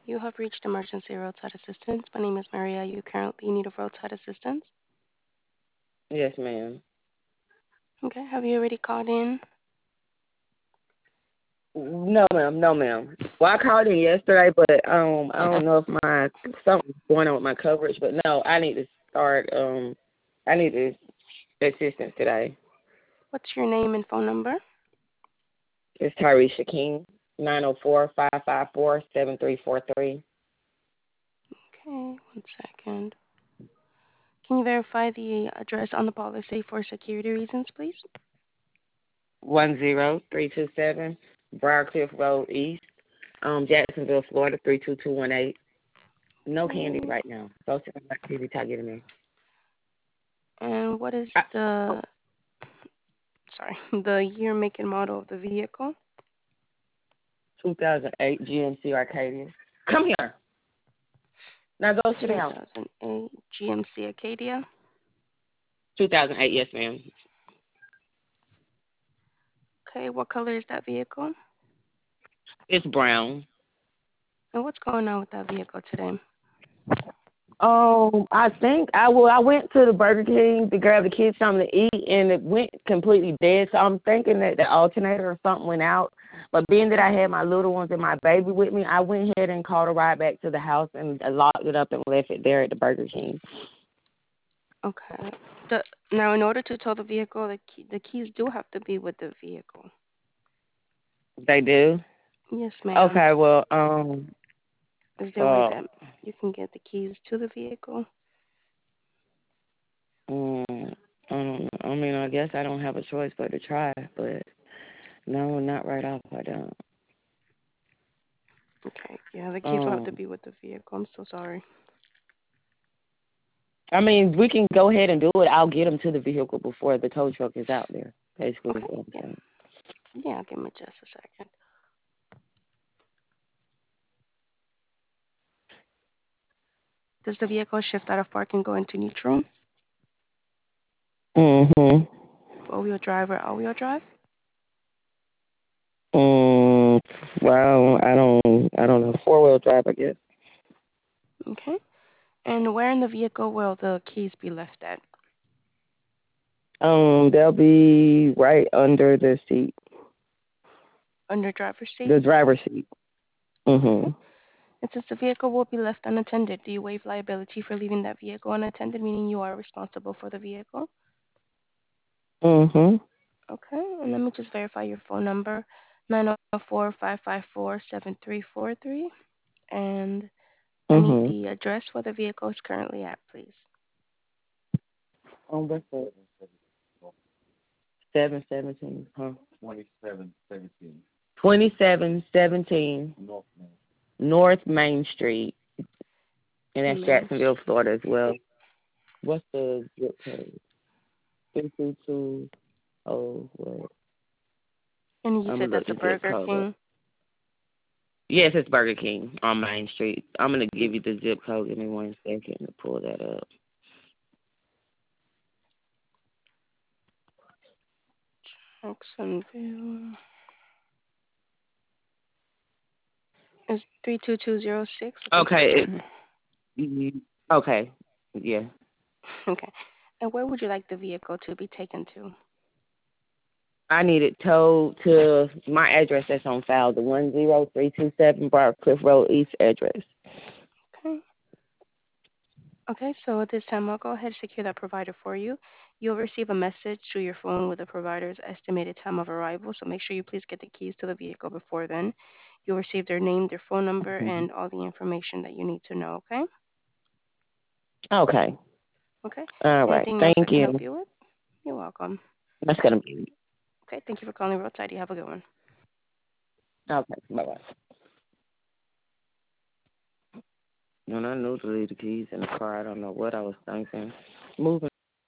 You have reached emergency roadside assistance. My name is Maria. You currently need a roadside assistance. Yes, ma'am. Okay. Have you already called in? No, ma'am. No, ma'am. Well, I called in yesterday, but I don't know if my something's going on with my coverage. But no, I need to start. I need this assistance today. What's your name and phone number? It's Tyresha King, 904-554-7343. Okay. 1 second. Can you verify the address on the policy for security reasons, please? 10327 Briarcliff Road East, Jacksonville, Florida 32218. No candy Okay. right now. So send my TV tag getting me. And what is I, the the year, make, and model of the vehicle? 2008 GMC Arcadia. Come here. Now go sit down. 2008 GMC Acadia. 2008, yes, ma'am. Okay. What color is that vehicle? It's brown. And what's going on with that vehicle today? I think I went to the Burger King to grab the kids something to eat, and it went completely dead. So I'm thinking that the alternator or something went out. But being that I had my little ones and my baby with me, I went ahead and called a ride back to the house and locked it up and left it there at the Burger King. Okay. Now, in order to tow the vehicle, the keys do have to be with the vehicle. They do. Yes, ma'am. Okay. Well, Is there a way so that you can get the keys to the vehicle? um, I don't know. I mean, I guess I don't have a choice but to try, but no, not right off. I don't. Okay. Yeah, the keys will have Um, to be with the vehicle. I'm so sorry. I mean, we can go ahead and do it. I'll get them to the vehicle before the tow truck is out there. Basically, is Okay. what I'm Yeah. saying. Yeah. Give me just a second. Does the vehicle shift out of park and go into neutral? Mhm. Four-wheel drive or all-wheel drive? Mm, well, I don't know. 4-wheel drive, I guess. Okay. And where in the vehicle will the keys be left at? They'll be right under the seat, Under driver's seat? the driver's seat. Okay. Mhm. And since the vehicle will be left unattended, do you waive liability for leaving that vehicle unattended, meaning you are responsible for the vehicle? Mhm. Okay, and let me just verify your phone number, 904-554-7343. And I need Mhm. the address where the vehicle is currently at, please. What's that? 717. Huh? 2717 North Main Street, and that's Main Jacksonville, Street. Florida as well. What's the zip code? 322. Oh, wait. And you I'm said gonna that's look a the zip Burger code up. King. Yes, it's Burger King on Main Street. I'm gonna give you the zip code. Give me 1 second to pull that up. Jacksonville. Is 32206? Okay. Mhm. Okay. Yeah. Okay. And where would you like the vehicle to be taken to? I need it towed to my address that's on file, the 10327 Bar Cliff Road East address. Okay. Okay, so at this time, I'll go ahead and secure that provider for you. You'll receive a message to your phone with the provider's estimated time of arrival, so make sure you please get the keys to the vehicle before then. You'll receive their name, their phone number, Mhm. and all the information that you need to know, okay? Okay. Okay. All right. Anything else I Thank can help you. you with? You're welcome. That's gonna be Okay, thank you for calling Roadside. You have a good one. okay. Bye bye. When I knew to leave the keys in the car, I don't know what I was thinking. Moving.